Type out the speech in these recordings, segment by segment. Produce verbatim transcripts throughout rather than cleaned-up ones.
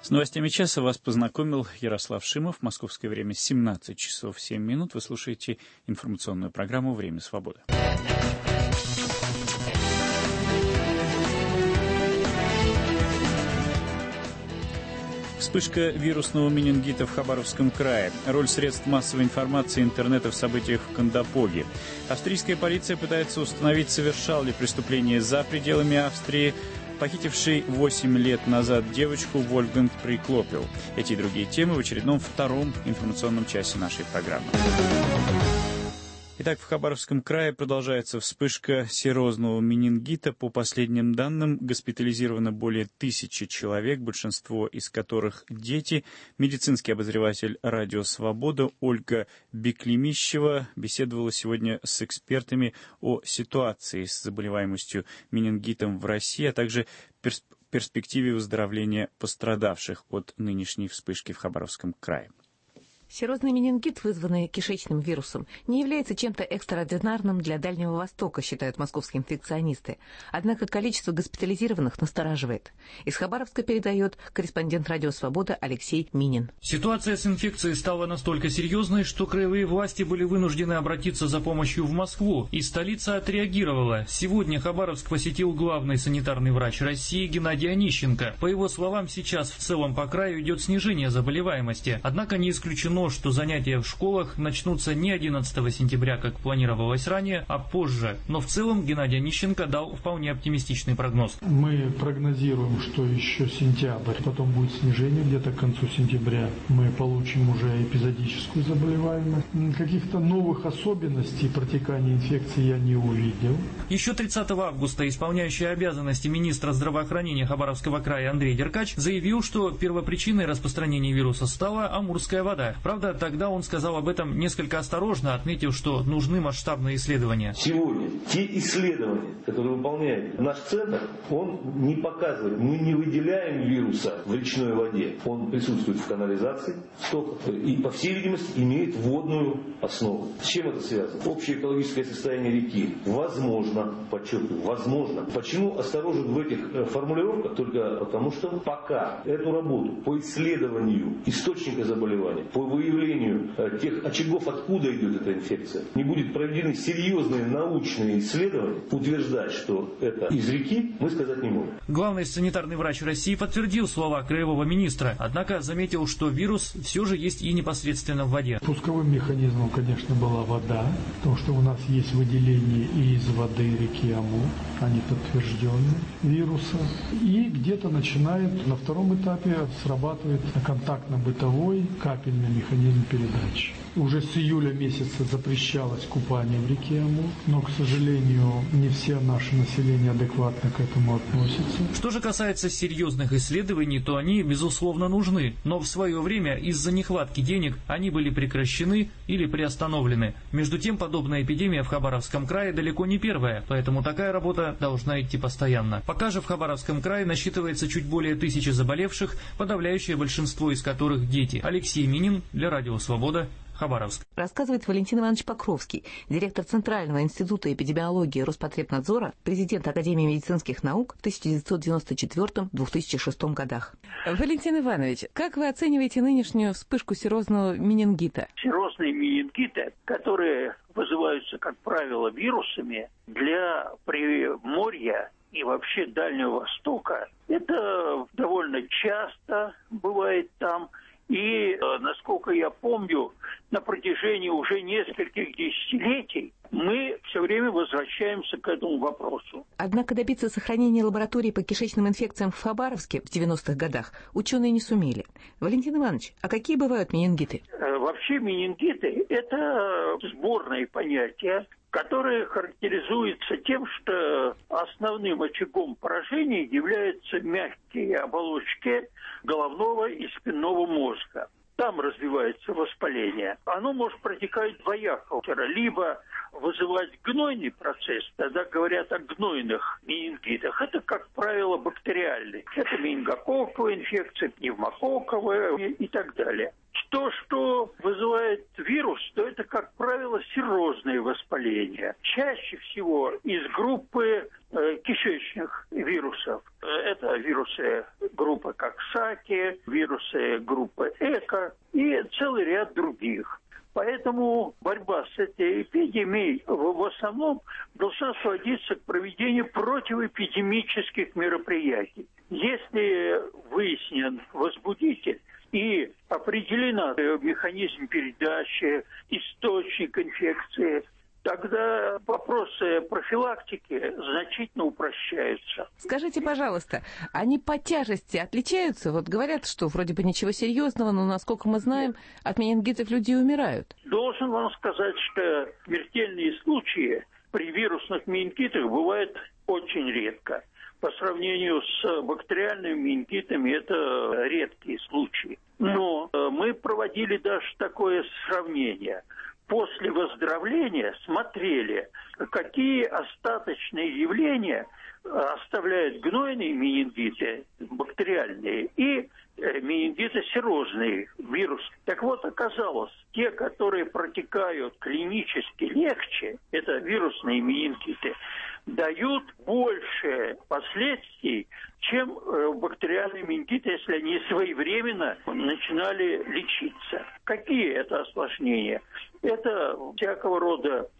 С новостями часа вас познакомил Ярослав Шимов. Московское время семнадцать часов семь минут. Вы слушаете информационную программу «Время свободы». Вспышка вирусного менингита в Хабаровском крае. Роль средств массовой информации и интернета в событиях в Кандапоге. Австрийская полиция пытается установить, совершал ли преступление за пределами Австрии похитивший восемь лет назад девочку Вольфганг Приклопил. Эти и другие темы в очередном втором информационном часе нашей программы. Итак, в Хабаровском крае продолжается вспышка серозного менингита. По последним данным, госпитализировано более тысячи человек, большинство из которых дети. Медицинский обозреватель «Радио Свобода» Ольга Беклемищева беседовала сегодня с экспертами о ситуации с заболеваемостью менингитом в России, а также перс- перспективе выздоровления пострадавших от нынешней вспышки в Хабаровском крае. Серозный менингит, вызванный кишечным вирусом, не является чем-то экстраординарным для Дальнего Востока, считают московские инфекционисты. Однако количество госпитализированных настораживает. Из Хабаровска передает корреспондент «Радио Свобода» Алексей Минин. Ситуация с инфекцией стала настолько серьезной, что краевые власти были вынуждены обратиться за помощью в Москву, и столица отреагировала. Сегодня Хабаровск посетил главный санитарный врач России Геннадий Онищенко. По его словам, сейчас в целом по краю идет снижение заболеваемости, однако не исключено, что занятия в школах начнутся не одиннадцатого сентября, как планировалось ранее, а позже. Но в целом Геннадий Онищенко дал вполне оптимистичный прогноз. Мы прогнозируем, что еще сентябрь, потом будет снижение, где-то к концу сентября мы получим уже эпизодическую заболеваемость. Каких-то новых особенностей протекания инфекции я не увидел. Еще тридцатого августа исполняющий обязанности министра здравоохранения Хабаровского края Андрей Деркач заявил, что первопричиной распространения вируса стала амурская вода. Правда, тогда он сказал об этом несколько осторожно, отметив, что нужны масштабные исследования. Сегодня те исследования, которые выполняет наш центр, он не показывает, мы не выделяем вируса в речной воде. Он присутствует в канализации, стоках и, по всей видимости, имеет водную основу. С чем это связано? Общее экологическое состояние реки. Возможно, подчеркиваю, возможно. Почему осторожен в этих формулировках? Только потому, что пока эту работу по исследованию источника заболевания, по выявлению тех очагов, откуда идет эта инфекция, не будет проведены серьезные научные исследования, утверждать, что это из реки, мы сказать не можем. Главный санитарный врач России подтвердил слова краевого министра, однако заметил, что вирус все же есть и непосредственно в воде. Пусковым механизмом, конечно, была вода, потому что у нас есть выделение и из воды реки Амур, они подтверждены вируса, и где-то начинает на втором этапе срабатывает контактно-бытовой капельный механизм передачи. Уже с июля месяца запрещалось купание в реке Амур, но, к сожалению, не все наше население адекватно к этому относится. Что же касается серьезных исследований, то они, безусловно, нужны, но в свое время из-за нехватки денег они были прекращены или приостановлены. Между тем, подобная эпидемия в Хабаровском крае далеко не первая, поэтому такая работа должна идти постоянно. Пока же в Хабаровском крае насчитывается чуть более тысячи заболевших, подавляющее большинство из которых дети. Алексей Минин для Радио Свобода, Хабаровск. Рассказывает Валентин Иванович Покровский, директор Центрального института эпидемиологии Роспотребнадзора, президент Академии медицинских наук в тысяча девятьсот девяносто четвёртом — две тысячи шестом годах. Валентин Иванович, как вы оцениваете нынешнюю вспышку серозного менингита? Серозные менингиты, которые вызываются, как правило, вирусами, для Приморья и вообще Дальнего Востока, это довольно часто бывает там. И, насколько я помню, на протяжении уже нескольких десятилетий мы все время возвращаемся к этому вопросу. Однако добиться сохранения лабораторий по кишечным инфекциям в Хабаровске в девяностых годах ученые не сумели. Валентин Иванович, а какие бывают менингиты? Вообще менингиты – это сборные понятия, которые характеризуются тем, что основным очагом поражения являются мягкие оболочки головного и спинного мозга. Там развивается воспаление. Оно может протекать двояко. Либо вызывать гнойный процесс, тогда говорят о гнойных менингитах. Это, как правило, бактериальные. Это менингококковая инфекция, пневмококковая и так далее. То, что вызывает вирус, то это, как правило, серозные воспаления. Чаще всего из группы э, кишечных вирусов. Это вирусы группы Коксаки, вирусы группы Эко и целый ряд других. Поэтому борьба с этой эпидемией в основном должна сводиться к проведению противоэпидемических мероприятий. Если выяснен возбудитель и определен механизм передачи, источник инфекции, тогда вопросы профилактики значительно упрощаются. Скажите, пожалуйста, они по тяжести отличаются? Вот говорят, что вроде бы ничего серьезного, но, насколько мы знаем, от менингитов люди умирают. Должен вам сказать, что смертельные случаи при вирусных менингитах бывают очень редко. По сравнению с бактериальными менингитами это редкие случаи. Но мы проводили даже такое сравнение. После выздоровления смотрели, какие остаточные явления оставляют гнойные менингиты, бактериальные, и менингиты серозные, вирус. Так вот, оказалось, те, которые протекают клинически легче, это вирусные менингиты, дают больше последствий, чем бактериальные менингиты, если они своевременно начинали лечиться. Какие это осложнения? Это всякого рода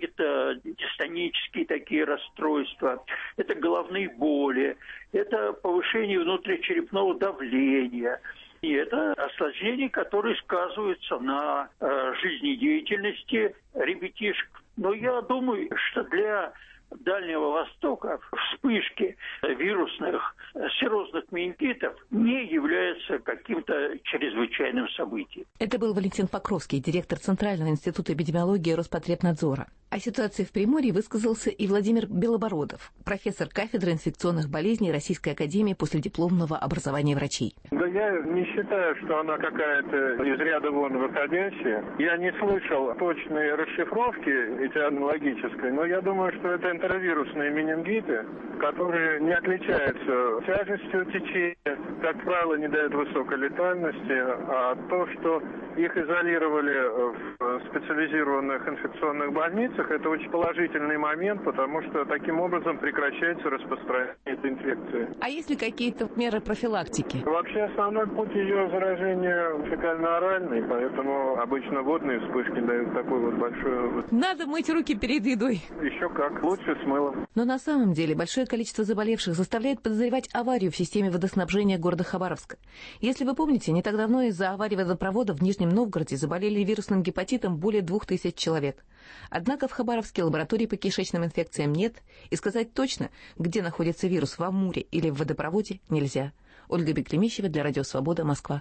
вегетодистонические такие расстройства, это головные боли, это повышение внутричерепного давления. И это осложнения, которые сказываются на э, жизнедеятельности ребятишек. Но я думаю, что для Дальнего Востока вспышки вирусных серозных менингитов не являются каким-то чрезвычайным событием. Это был Валентин Покровский, директор Центрального института эпидемиологии Роспотребнадзора. О ситуации в Приморье высказался и Владимир Белобородов, профессор кафедры инфекционных болезней Российской академии последипломного образования врачей. Да я не считаю, что она какая-то из ряда вон выходящая. Я не слышал точной расшифровки этой аналогической, но я думаю, что это энтеровирусные менингиты, которые не отличаются тяжестью течения, как правило, не дают высокой летальности, а то, что их изолировали в специализированных инфекционных больницах, это очень положительный момент, потому что таким образом прекращается распространение этой инфекции. А есть ли какие-то меры профилактики? Вообще основной путь ее заражения фекально-оральный, поэтому обычно водные вспышки дают такой вот большой... Надо мыть руки перед едой. Еще как, лучше с мылом. Но на самом деле большое количество заболевших заставляет подозревать аварию в системе водоснабжения города Хабаровска. Если вы помните, не так давно из-за аварии водопровода в Нижнем Новгороде заболели вирусным гепатитом более двух тысяч человек. Однако в Хабаровске лабораторий по кишечным инфекциям нет, и сказать точно, где находится вирус, в Амуре или в водопроводе, нельзя. Ольга Беклемищева для Радио Свобода, Москва.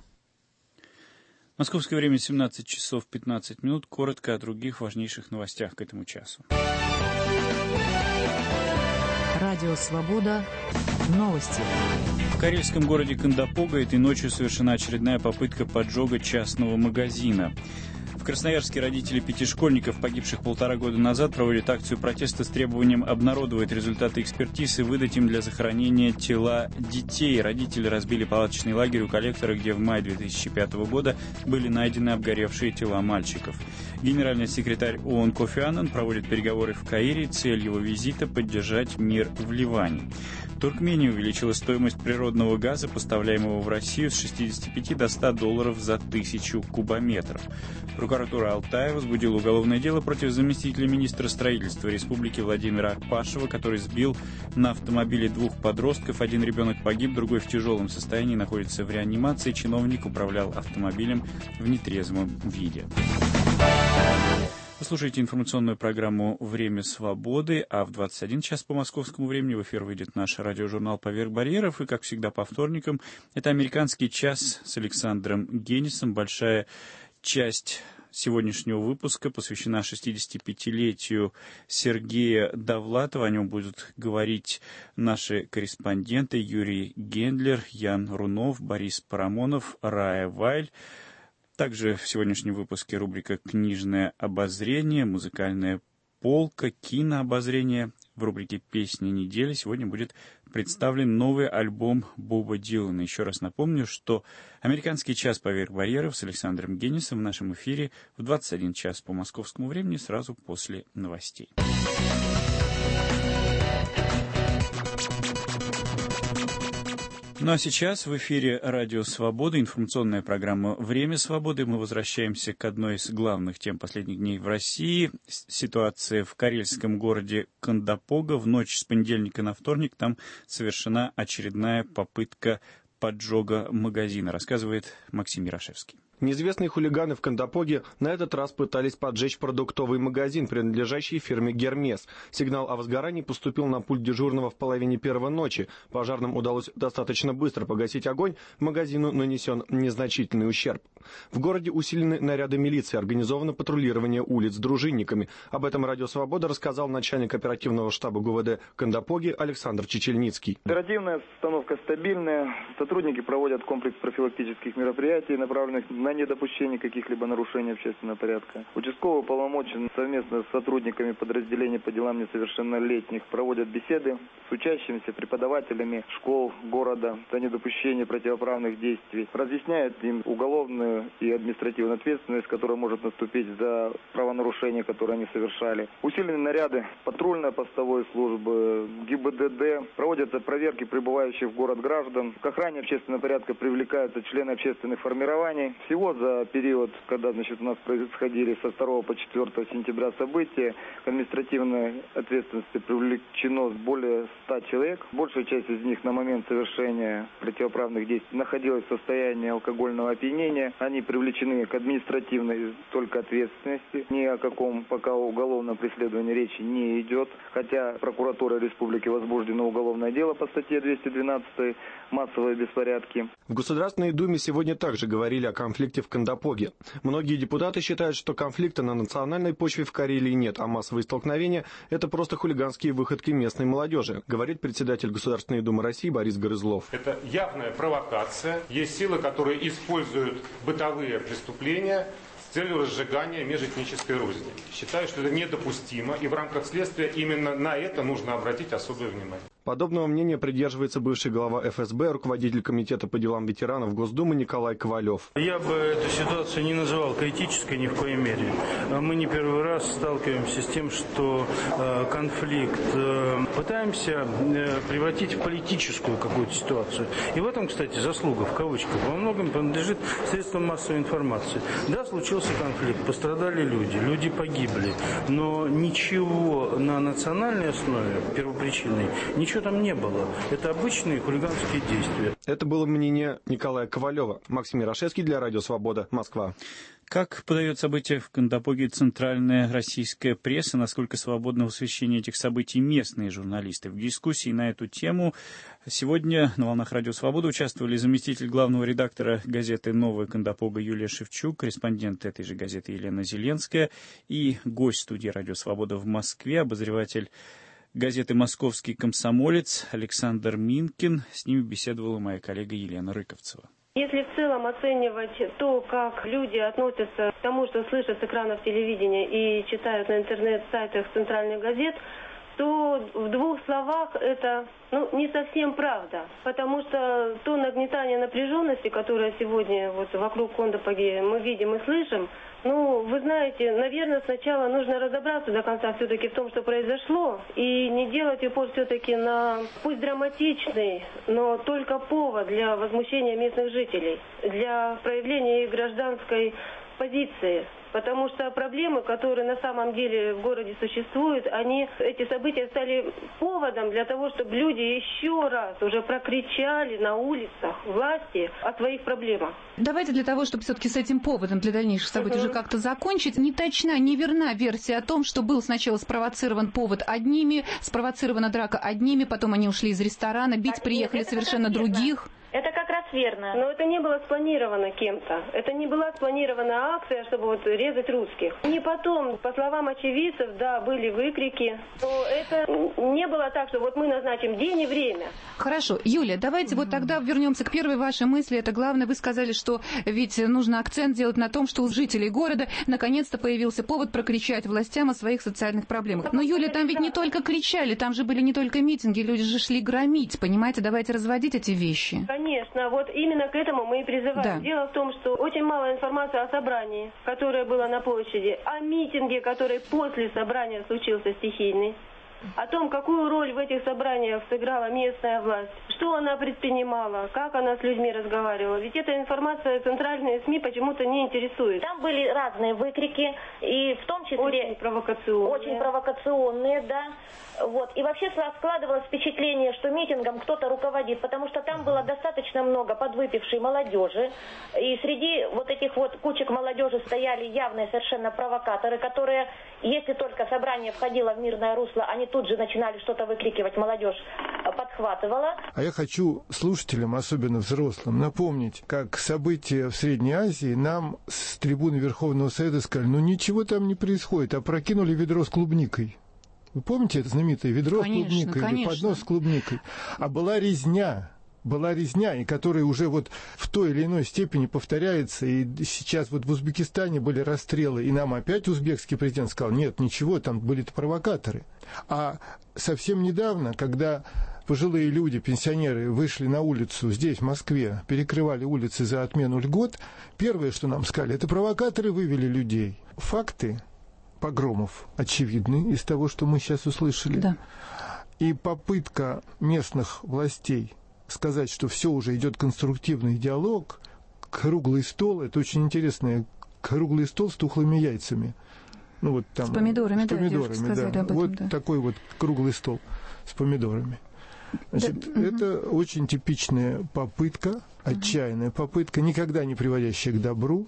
Московское время семнадцать часов пятнадцать минут. Коротко о других важнейших новостях к этому часу. Радио Свобода. Новости. В карельском городе Кандапога этой ночью совершена очередная попытка поджога частного магазина. В Красноярске родители пяти школьников, погибших полтора года назад, проводят акцию протеста с требованием обнародовать результаты экспертиз и выдать им для захоронения тела детей. Родители разбили палаточный лагерь у коллектора, где в мае две тысячи пятого года были найдены обгоревшие тела мальчиков. Генеральный секретарь ООН Кофи Аннан проводит переговоры в Каире. Цель его визита – поддержать мир в Ливане. Туркмения увеличила стоимость природного газа, поставляемого в Россию, с шестидесяти пяти до ста долларов за тысячу кубометров. Прокуратура Алтая возбудила уголовное дело против заместителя министра строительства республики Владимира Акпашева, который сбил на автомобиле двух подростков. Один ребенок погиб, другой в тяжелом состоянии находится в реанимации. Чиновник управлял автомобилем в нетрезвом виде. Вы слушаете информационную программу «Время свободы», а в двадцать один час по московскому времени в эфир выйдет наш радиожурнал «Поверх барьеров». И, как всегда, по вторникам это «Американский час» с Александром Генисом. Большая часть сегодняшнего выпуска посвящена шестидесятипятилетию Сергея Довлатова. О нем будут говорить наши корреспонденты Юрий Гендлер, Ян Рунов, Борис Парамонов, Рая Вайль. Также в сегодняшнем выпуске рубрика «Книжное обозрение», музыкальная полка, кинообозрение. В рубрике «Песни недели» сегодня будет представлен новый альбом Боба Дилана. Еще раз напомню, что «Американский час поверх барьеров» с Александром Генисом в нашем эфире в двадцать один час по московскому времени сразу после новостей. Ну а сейчас в эфире «Радио Свобода», информационная программа «Время свободы». Мы возвращаемся к одной из главных тем последних дней в России. Ситуация в карельском городе Кондопога. В ночь с понедельника на вторник там совершена очередная попытка поджога магазина, рассказывает Максим Ярошевский. Неизвестные хулиганы в Кондопоге на этот раз пытались поджечь продуктовый магазин, принадлежащий фирме «Гермес». Сигнал о возгорании поступил на пульт дежурного в половине первой ночи. Пожарным удалось достаточно быстро погасить огонь, магазину нанесен незначительный ущерб. В городе усилены наряды милиции, организовано патрулирование улиц с дружинниками. Об этом «Радио Свобода» рассказал начальник оперативного штаба ГУВД Кондопоги Александр Чечельницкий. Оперативная обстановка стабильная. Сотрудники проводят комплекс профилактических мероприятий, направленных на недопущение каких-либо нарушений общественного порядка. Участковый уполномочен совместно с сотрудниками подразделений по делам несовершеннолетних проводят беседы с учащимися, преподавателями школ города за недопущение противоправных действий, разъясняет им уголовную и административную ответственность, которая может наступить за правонарушения, которые они совершали. Усилены наряды патрульной постовой службы, ГИБДД, проводятся проверки прибывающих в город граждан. К охране общественного порядка привлекаются члены общественных формирований. Всего за период, когда, значит, у нас происходили со второго по четвёртое сентября события, к административной ответственности привлечено более ста человек. Большая часть из них на момент совершения противоправных действий находилась в состоянии алкогольного опьянения. Они привлечены к административной только ответственности. Ни о каком пока уголовном преследовании речи не идет. Хотя прокуратура республики возбуждено уголовное дело по статье двести двенадцать «Массовые беспорядки». В Государственной Думе сегодня также говорили о конфликте в Кондопоге. Многие депутаты считают, что конфликта на национальной почве в Карелии нет, а массовые столкновения – это просто хулиганские выходки местной молодежи, говорит председатель Государственной Думы России Борис Грызлов. Это явная провокация. Есть силы, которые используют бытовые преступления с целью разжигания межэтнической розни. Считаю, что это недопустимо, и в рамках следствия именно на это нужно обратить особое внимание. Подобного мнения придерживается бывший глава эф эс бэ, руководитель комитета по делам ветеранов Госдумы Николай Ковалев. Я бы эту ситуацию не называл критической ни в коей мере. Мы не первый раз сталкиваемся с тем, что э, конфликт э, пытаемся э, превратить в политическую какую-то ситуацию. И в этом, кстати, заслуга, в кавычках, во многом принадлежит средствам массовой информации. Да, случился конфликт, пострадали люди, люди погибли, но ничего на национальной основе, первопричинной, ничего там не было. Это обычные хулиганские действия. Это было мнение Николая Ковалева. Максим Ярошевский для Радио Свобода, Москва. Как подает события в Кондопоге центральная российская пресса, насколько свободно в освещении этих событий местные журналисты? В дискуссии на эту тему сегодня на волнах Радио Свобода участвовали заместитель главного редактора газеты «Новая Кондопога» Юлия Шевчук, корреспондент этой же газеты Елена Зеленская и гость студии Радио Свобода в Москве, обозреватель газеты «Московский комсомолец» Александр Минкин. С ними беседовала моя коллега Елена Рыковцева. Если в целом оценивать то, как люди относятся к тому, что слышат с экранов телевидения и читают на интернет-сайтах центральных газет, то в двух словах это ну, не совсем правда. Потому что то нагнетание напряженности, которое сегодня вот вокруг Кондопоги мы видим и слышим, ну, вы знаете, наверное, сначала нужно разобраться до конца все-таки в том, что произошло, и не делать упор все-таки на, пусть драматичный, но только повод для возмущения местных жителей, для проявления их гражданской позиции. Потому что проблемы, которые на самом деле в городе существуют, они, эти события стали поводом для того, чтобы люди еще раз уже прокричали на улицах власти о своих проблемах. Давайте для того, чтобы все-таки с этим поводом для дальнейших событий uh-huh. уже как-то закончить, не точна, не верна версия о том, что был сначала спровоцирован повод одними, спровоцирована драка одними, потом они ушли из ресторана, бить приехали совершенно других. Это как раз атмосферно. Но это не было спланировано кем-то. Это не была спланирована акция, чтобы вот резать русских. И потом, по словам очевидцев, да, были выкрики. Но это не было так, что вот мы назначим день и время. Хорошо. Юлия, давайте вот тогда вернемся к первой вашей мысли. Это главное, вы сказали, что ведь нужно акцент делать на том, что у жителей города наконец-то появился повод прокричать властям о своих социальных проблемах. Но, Юлия, там ведь не только кричали, там же были не только митинги, люди же шли громить, понимаете? Давайте разводить эти вещи. Конечно, вот именно к этому мы и призываем. Да. Дело в том, что очень мало информации о собрании, которое было на площади, о митинге, который после собрания случился стихийный, о том, какую роль в этих собраниях сыграла местная власть, что она предпринимала, как она с людьми разговаривала. Ведь эта информация центральные СМИ почему-то не интересует. Там были разные выкрики, и в том числе... Очень провокационные. Очень провокационные, да. Вот. И вообще складывалось впечатление, что митингом кто-то руководит, потому что там было достаточно много подвыпившей молодежи. И среди вот этих вот кучек молодежи стояли явные совершенно провокаторы, которые, если только собрание входило в мирное русло, они тут же начинали что-то выкрикивать, молодежь подхватывала. А я хочу слушателям, особенно взрослым, напомнить, как события в Средней Азии нам с трибуны Верховного Совета сказали, ну ничего там не происходит, опрокинули ведро с клубникой. Вы помните это знаменитое ведро конечно, с клубникой конечно. Или поднос с клубникой? А была резня. Была резня, и которая уже вот в той или иной степени повторяется. И сейчас вот в Узбекистане были расстрелы, и нам опять узбекский президент сказал, нет, ничего, там были-то провокаторы. А совсем недавно, когда пожилые люди, пенсионеры вышли на улицу здесь, в Москве, перекрывали улицы за отмену льгот, первое, что нам сказали, это провокаторы вывели людей. Факты погромов очевидны из того, что мы сейчас услышали. Да. И попытка местных властей сказать, что все уже идет конструктивный диалог, круглый стол, это очень интересный круглый стол с тухлыми яйцами. Ну, вот там, с помидорами, с помидорами, да, сказали да. об этом, вот да. такой вот круглый стол с помидорами. Значит, да, это угу. очень типичная попытка, отчаянная попытка, никогда не приводящая к добру,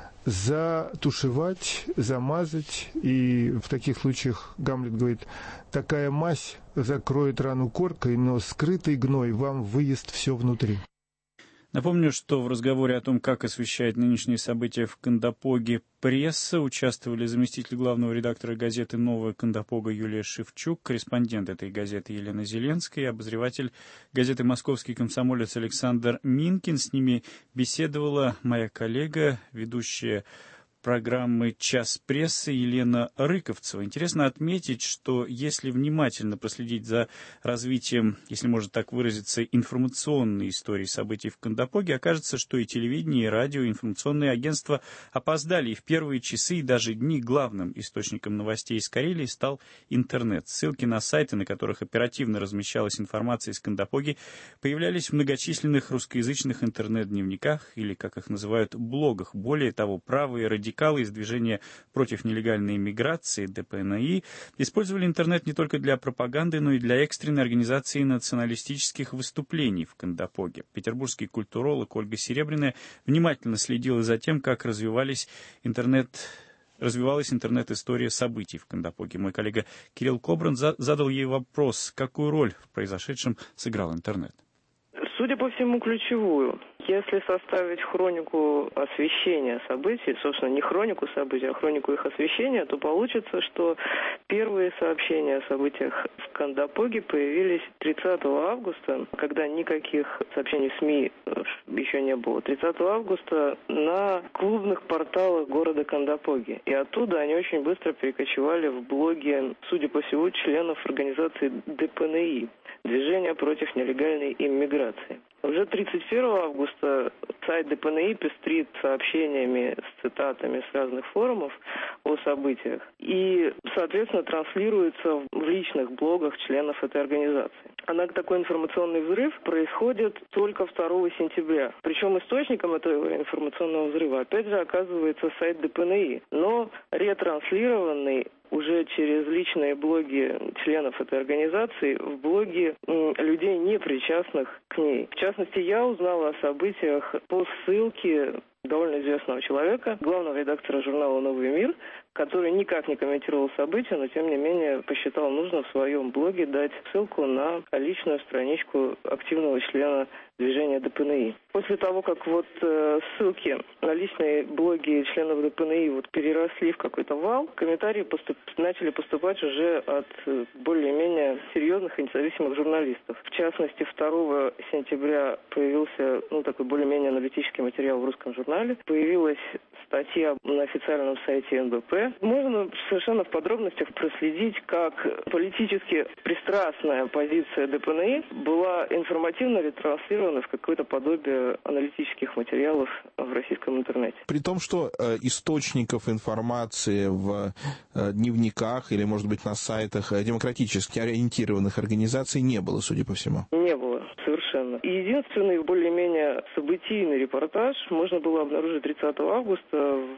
затушевать, замазать, и в таких случаях Гамлет говорит, такая мазь закроет рану коркой, но скрытый гной вам выест все внутри. Напомню, что в разговоре о том, как освещает нынешние события в Кандапоге пресса, участвовали заместитель главного редактора газеты «Новая Кандапога» Юлия Шевчук, корреспондент этой газеты Елена Зеленская и обозреватель газеты «Московский комсомолец» Александр Минкин. С ними беседовала моя коллега, ведущая программы «Час прессы» Елена Рыковцева. Интересно отметить, что если внимательно проследить за развитием, если можно так выразиться, информационной истории событий в Кандапоге, окажется, что и телевидение, и радио, и информационные агентства опоздали, и в первые часы и даже дни главным источником новостей из Карелии стал интернет. Ссылки на сайты, на которых оперативно размещалась информация из Кандапоги, появлялись в многочисленных русскоязычных интернет-дневниках, или, как их называют, блогах. Более того, правые радикалы Радикалы из движения против нелегальной иммиграции Дэ Пэ Эн И использовали интернет не только для пропаганды, но и для экстренной организации националистических выступлений в Кандапоге. Петербургский культуролог Ольга Серебряная внимательно следила за тем, как развивались интернет развивалась интернет-история событий в Кандапоге. Мой коллега Кирилл Кобрин задал ей вопрос, какую роль в произошедшем сыграл интернет. Судя по всему, ключевую. Если составить хронику освещения событий, собственно, не хронику событий, а хронику их освещения, то получится, что первые сообщения о событиях в Кандапоге появились тридцатого августа, когда никаких сообщений в СМИ еще не было. тридцатого августа на клубных порталах города Кандапоги. И оттуда они очень быстро перекочевали в блоги, судя по всему, членов организации Дэ Пэ Эн И, Движение против нелегальной иммиграции. Уже тридцать первого августа сайт Дэ Пэ Эн И пестрит сообщениями с цитатами с разных форумов о событиях и, соответственно, транслируется в личных блогах членов этой организации. Однако такой информационный взрыв происходит только второго сентября. Причем источником этого информационного взрыва, опять же, оказывается сайт Дэ Пэ Эн И, но ретранслированный уже через личные блоги членов этой организации в блоги м, людей, не причастных к ней. В частности, я узнала о событиях по ссылке довольно известного человека, главного редактора журнала «Новый мир», который никак не комментировал события, но тем не менее посчитал нужно в своем блоге дать ссылку на личную страничку активного члена движения ДПНИ. После того, как вот э, ссылки на личные блоги членов ДПНИ вот переросли в какой-то вал, комментарии поступ... начали поступать уже от э, более-менее серьезных и независимых журналистов. В частности, второго сентября появился ну, такой более-менее аналитический материал в русском журнале. Появилась статья на официальном сайте эн бэ пэ. Можно совершенно в подробностях проследить, как политически пристрастная позиция ДПНИ была информативно ретранслирована в какое-то подобие аналитических материалов в российском интернете. При том, что э, источников информации в э, дневниках или, может быть, на сайтах э, демократически ориентированных организаций не было, судя по всему. Не было, совершенно. И единственный более-менее событийный репортаж можно было обнаружить тридцатого августа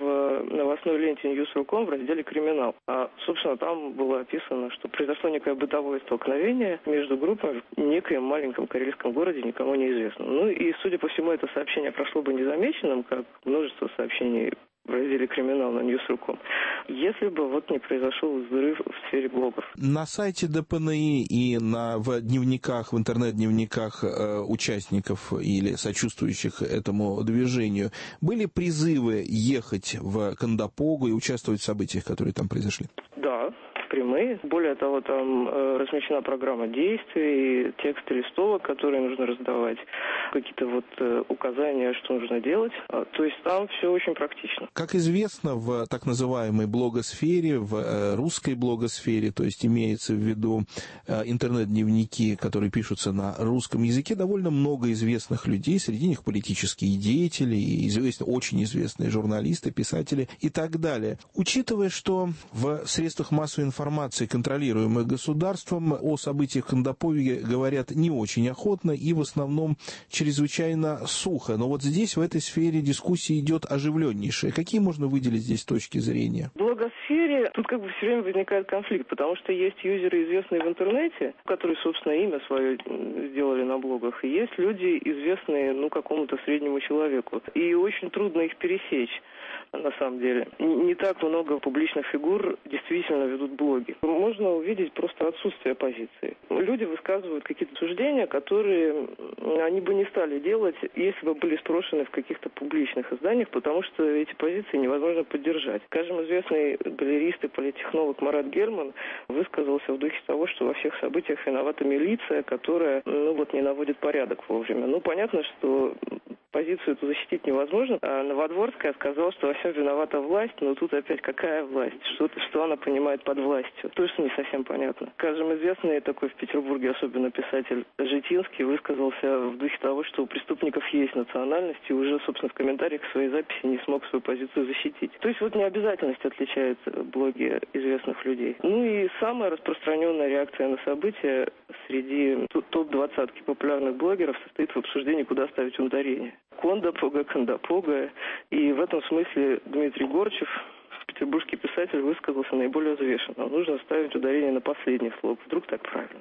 в новостной ленте ньюс точка ру в разделе «Криминал». А, собственно, там было описано, что произошло некое бытовое столкновение между группами в некоем маленьком карельском городе, никому неизвестном. Ну и, судя по всему, это сообщение прошло бы незамеченным, как множество сообщений в разделе «Криминал» на ньюс точка ру, если бы вот не произошел взрыв в сфере блогов. На сайте ДПНИ и на, в дневниках, в интернет-дневниках э, участников или сочувствующих этому движению были призывы ехать в Кондопогу и участвовать в событиях, которые там произошли? Да. Прямые. Более того, там э, размещена программа действий, тексты листовок, которые нужно раздавать, какие-то вот э, указания, что нужно делать. А, то есть там все очень практично. Как известно, в так называемой блогосфере, в э, русской блогосфере, то есть имеется в виду э, интернет-дневники, которые пишутся на русском языке, довольно много известных людей, среди них политические деятели, и известные, очень известные журналисты, писатели и так далее. Учитывая, что в средствах массовой информации информации, контролируемых государством, о событиях в Кондопоге говорят не очень охотно и в основном чрезвычайно сухо. Но вот здесь, в этой сфере, дискуссия идет оживленнейшая. Какие можно выделить здесь точки зрения? В блогосфере тут как бы все время возникает конфликт, потому что есть юзеры, известные в интернете, которые, собственно, имя свое сделали на блогах, и есть люди, известные, ну, какому-то среднему человеку. И очень трудно их пересечь. На самом деле. Не так много публичных фигур действительно ведут блоги. Можно увидеть просто отсутствие позиции. Люди высказывают какие-то суждения, которые они бы не стали делать, если бы были спрошены в каких-то публичных изданиях, потому что эти позиции невозможно поддержать. Скажем, известный галерист и политтехнолог Марат Герман высказался в духе того, что во всех событиях виновата милиция, которая, ну вот, не наводит порядок вовремя. Ну, понятно, что позицию эту защитить невозможно. А Новодворская сказала, что во всем виновата власть, но тут опять какая власть? Что, что она понимает под властью? Тоже не совсем понятно. Скажем, известный такой в Петербурге, особенно писатель Житинский, высказался в духе того, что у преступников есть национальность, и уже, собственно, в комментариях к своей записи не смог свою позицию защитить. То есть вот необязательность отличает блоги известных людей. Ну и самая распространенная реакция на события среди топ-двадцатки популярных блогеров состоит в обсуждении, куда ставить ударение. Кондопога, Кондопога. И в этом смысле Дмитрий Горчев, петербургский писатель, высказался наиболее взвешенно. Нужно ставить ударение на последний слог. Вдруг так правильно.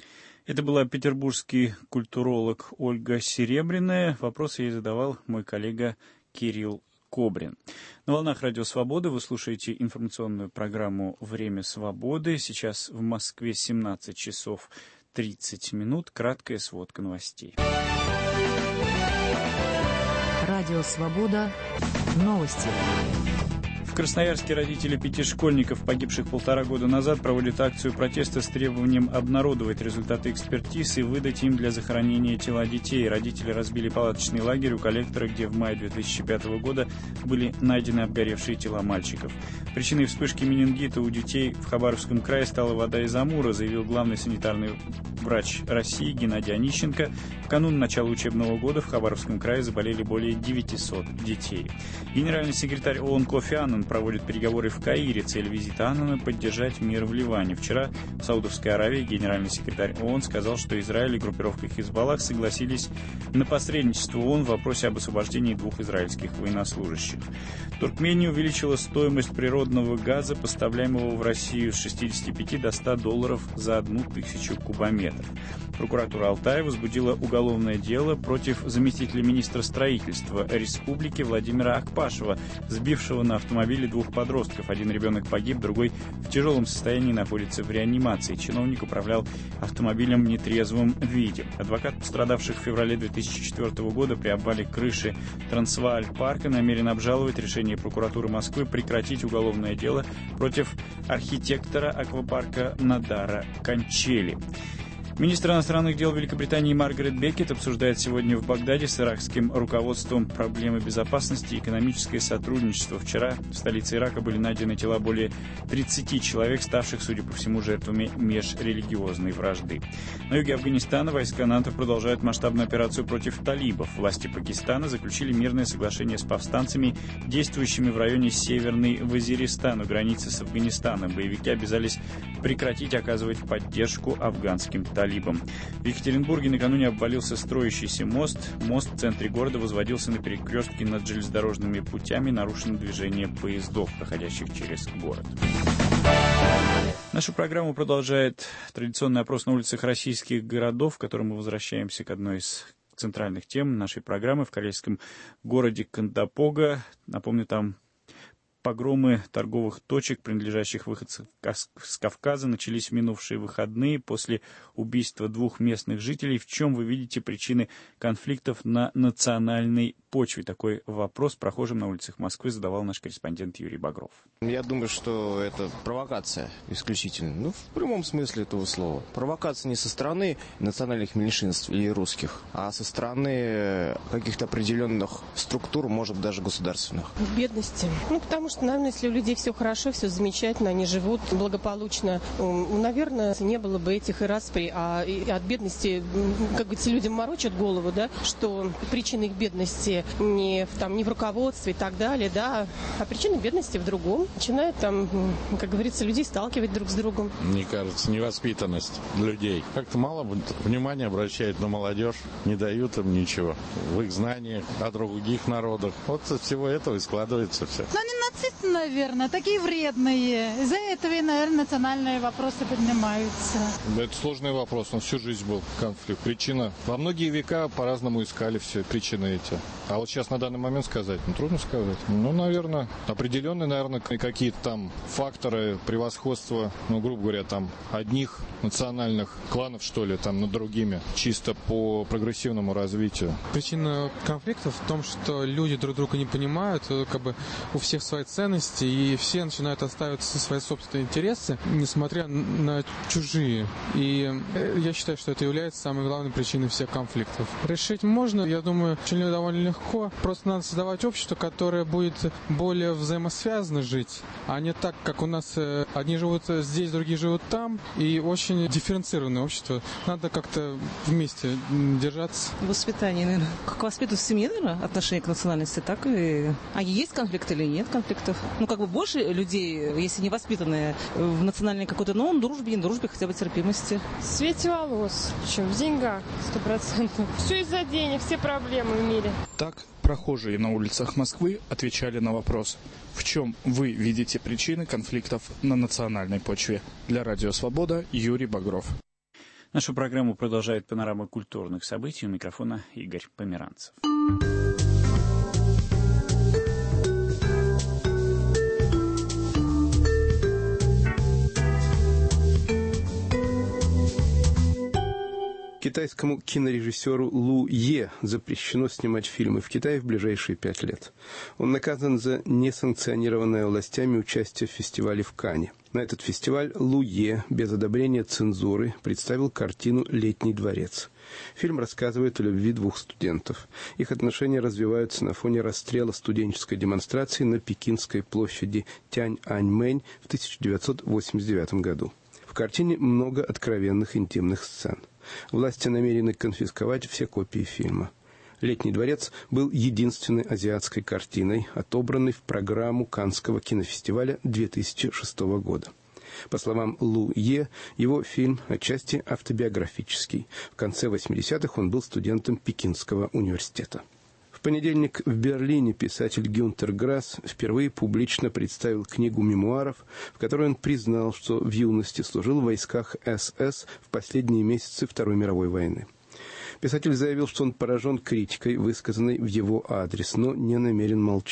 Это была петербургский культуролог Ольга Серебряная. Вопрос ей задавал мой коллега Кирилл Кобрин. На волнах Радио Свободы вы слушаете информационную программу «Время свободы». Сейчас в Москве семнадцать часов тридцать минут. Краткая сводка новостей. Радио Свобода. Новости. В Красноярске родители пяти школьников, погибших полтора года назад, проводят акцию протеста с требованием обнародовать результаты экспертиз и выдать им для захоронения тела детей. Родители разбили палаточный лагерь у коллектора, где в мае две тысячи пятого года были найдены обгоревшие тела мальчиков. Причиной вспышки менингита у детей в Хабаровском крае стала вода из Амура, заявил главный санитарный врач России Геннадий Онищенко. В канун начала учебного года в Хабаровском крае заболели более девятисот детей. Генеральный секретарь ООН Кофи Аннан проводит переговоры в Каире. Цель визита Аннана – поддержать мир в Ливане. Вчера в Саудовской Аравии генеральный секретарь ООН сказал, что Израиль и группировка Хизбаллах согласились на посредничество ООН в вопросе об освобождении двух израильских военнослужащих. Туркмения увеличила стоимость природного газа, поставляемого в Россию, с шестидесяти пяти до ста долларов за одну тысячу кубометров. Прокуратура Алтая возбудила уголовное дело против заместителя министра строительства республики Владимира Акпашева, сбившего на автомобиле усыновили двух подростков. Один ребенок погиб, другой в тяжелом состоянии находится в реанимации. Чиновник управлял автомобилем в нетрезвом виде. Адвокат пострадавших в феврале две тысячи четвёртого года при обвале крыши Трансвааль-парка намерен обжаловать решение прокуратуры Москвы прекратить уголовное дело против архитектора аквапарка Надара Кончели. Министр иностранных дел Великобритании Маргарет Беккет обсуждает сегодня в Багдаде с иракским руководством проблемы безопасности и экономическое сотрудничество. Вчера в столице Ирака были найдены тела более тридцати человек, ставших, судя по всему, жертвами межрелигиозной вражды. На юге Афганистана войска НАТО продолжают масштабную операцию против талибов. Власти Пакистана заключили мирное соглашение с повстанцами, действующими в районе Северный Вазиристан у границы с Афганистаном. Боевики обязались прекратить оказывать поддержку афганским талибам. В Екатеринбурге накануне обвалился строящийся мост. Мост в центре города возводился на перекрестке над железнодорожными путями. Нарушено движение поездов, проходящих через город. Нашу программу продолжает традиционный опрос на улицах российских городов, в котором мы возвращаемся к одной из центральных тем нашей программы в корейском городе Кандапога. Напомню, там погромы торговых точек, принадлежащих выходцам с Кавказа, начались в минувшие выходные после убийства двух местных жителей. В чем вы видите причины конфликтов на национальной почве? Такой вопрос прохожим на улицах Москвы задавал наш корреспондент Юрий Багров. Я думаю, что это провокация исключительно. Ну, в прямом смысле этого слова. Провокация не со стороны национальных меньшинств или русских, а со стороны каких-то определенных структур, может, даже государственных. Бедности. Ну, потому что, наверное, если у людей все хорошо, все замечательно, они живут благополучно, наверное, не было бы этих и распри, а от бедности, как говорится, людям морочат голову, да, что причина их бедности не в, там, не в руководстве и так далее, да, а причина бедности в другом. Начинает там, как говорится, людей сталкивать друг с другом. Мне кажется, невоспитанность людей. Как-то мало внимания обращают на молодежь, не дают им ничего в их знаниях о других народах. Вот от всего этого и складывается все. Но они нацисты, наверное, такие вредные. Из-за этого и, наверное, национальные вопросы поднимаются. Это сложный вопрос, он всю жизнь был конфликт. Причина. Во многие века по-разному искали все причины эти. А вот сейчас на данный момент сказать, ну, трудно сказать. Ну, наверное, определенные, наверное, какие-то там факторы превосходства, ну, грубо говоря, там, одних национальных кланов, что ли, там, над другими, чисто по прогрессивному развитию. Причина конфликтов в том, что люди друг друга не понимают, как бы у всех свои ценности, и все начинают отстаивать свои собственные интересы, несмотря на чужие. И я считаю, что это является самой главной причиной всех конфликтов. Решить можно, я думаю, очень довольно легко. Просто надо создавать общество, которое будет более взаимосвязано жить, а не так, как у нас одни живут здесь, другие живут там, и очень дифференцированное общество. Надо как-то вместе держаться. Воспитание, наверное. Как воспитывают в семье, наверное, отношение к национальности, так и... А есть конфликт или нет конфликтов? Ну, как бы больше людей, если не воспитанные в национальной какой-то, ну, дружбе, не дружбе, хотя бы терпимости. В цвете волос, причем в деньгах, сто процентов. Все из-за денег, все проблемы в мире. Так прохожие на улицах Москвы отвечали на вопрос, в чем вы видите причины конфликтов на национальной почве. Для Радио Свобода Юрий Багров. Нашу программу продолжает панорама культурных событий. У микрофона Игорь Померанцев. Китайскому кинорежиссеру Лу Е запрещено снимать фильмы в Китае в ближайшие пять лет. Он наказан за несанкционированное властями участие в фестивале в Канне. На этот фестиваль Лу Е без одобрения цензуры представил картину «Летний дворец». Фильм рассказывает о любви двух студентов. Их отношения развиваются на фоне расстрела студенческой демонстрации на Пекинской площади Тяньаньмэнь в тысяча девятьсот восемьдесят девятом году. В картине много откровенных интимных сцен. Власти намерены конфисковать все копии фильма. «Летний дворец» был единственной азиатской картиной, отобранной в программу Каннского кинофестиваля две тысячи шестого года. По словам Лу Е, его фильм отчасти автобиографический. В конце восьмидесятых он был студентом Пекинского университета. В понедельник в Берлине писатель Гюнтер Грасс впервые публично представил книгу мемуаров, в которой он признал, что в юности служил в войсках эс эс в последние месяцы Второй мировой войны. Писатель заявил, что он поражен критикой, высказанной в его адрес, но не намерен молчать.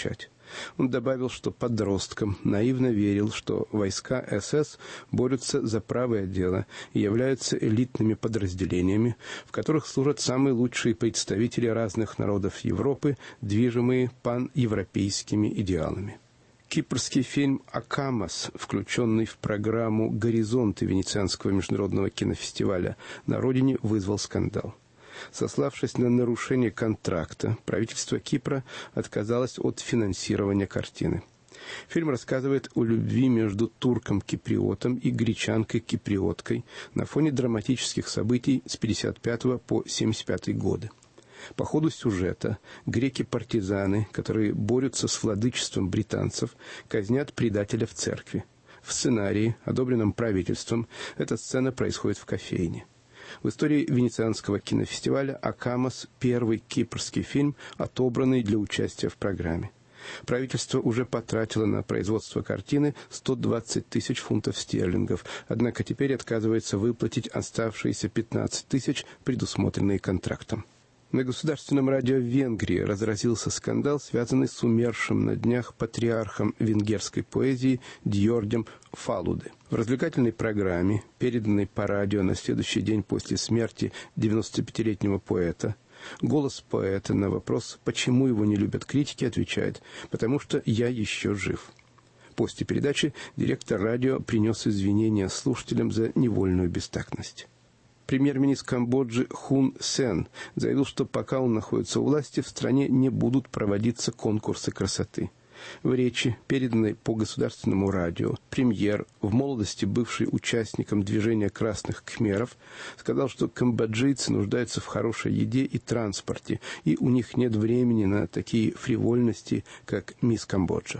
Он добавил, что подростком наивно верил, что войска СС борются за правое дело и являются элитными подразделениями, в которых служат самые лучшие представители разных народов Европы, движимые паневропейскими идеалами. Кипрский фильм «Акамос», включенный в программу «Горизонты» Венецианского международного кинофестиваля, на родине вызвал скандал. Сославшись на нарушение контракта, правительство Кипра отказалось от финансирования картины. Фильм рассказывает о любви между турком-киприотом и гречанкой-киприоткой на фоне драматических событий с пятьдесят пятого по семьдесят пятый годы. По ходу сюжета греки-партизаны, которые борются с владычеством британцев, казнят предателя в церкви. В сценарии, одобренном правительством, эта сцена происходит в кофейне. В истории Венецианского кинофестиваля «Акамос» – первый кипрский фильм, отобранный для участия в программе. Правительство уже потратило на производство картины сто двадцать тысяч фунтов стерлингов, однако теперь отказывается выплатить оставшиеся пятнадцать тысяч, предусмотренные контрактом. На государственном радио Венгрии разразился скандал, связанный с умершим на днях патриархом венгерской поэзии Дьордем Фалуде. В развлекательной программе, переданной по радио на следующий день после смерти девяностопятилетнего поэта, голос поэта на вопрос, почему его не любят критики, отвечает: «Потому что я еще жив». После передачи директор радио принес извинения слушателям за невольную бестактность. Премьер-министр Камбоджи Хун Сен заявил, что пока он находится у власти, в стране не будут проводиться конкурсы красоты. В речи, переданной по государственному радио, премьер, в молодости бывший участником движения красных кхмеров, сказал, что камбоджийцы нуждаются в хорошей еде и транспорте, и у них нет времени на такие фривольности, как «Мисс Камбоджа».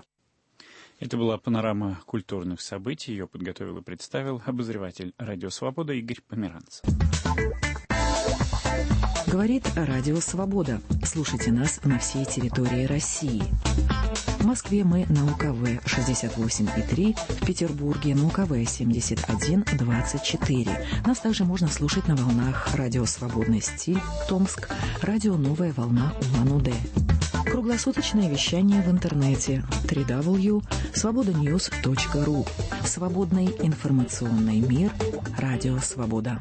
Это была панорама культурных событий. Ее подготовил и представил обозреватель «Радио Свобода» Игорь Померанцев. Говорит Радио Свобода. Слушайте нас на всей территории России. В Москве мы на У Ка Вэ шестьдесят восемь и три, в Петербурге на У Ка Вэ семьдесят один двадцать четыре. Нас также можно слушать на волнах Радио Свободный стиль, Томск, Радио Новая волна Улан-Удэ. Круглосуточное вещание в интернете дабл ю дабл ю дабл ю точка свобода ньюс точка ру. Свободный информационный мир. Радио Свобода.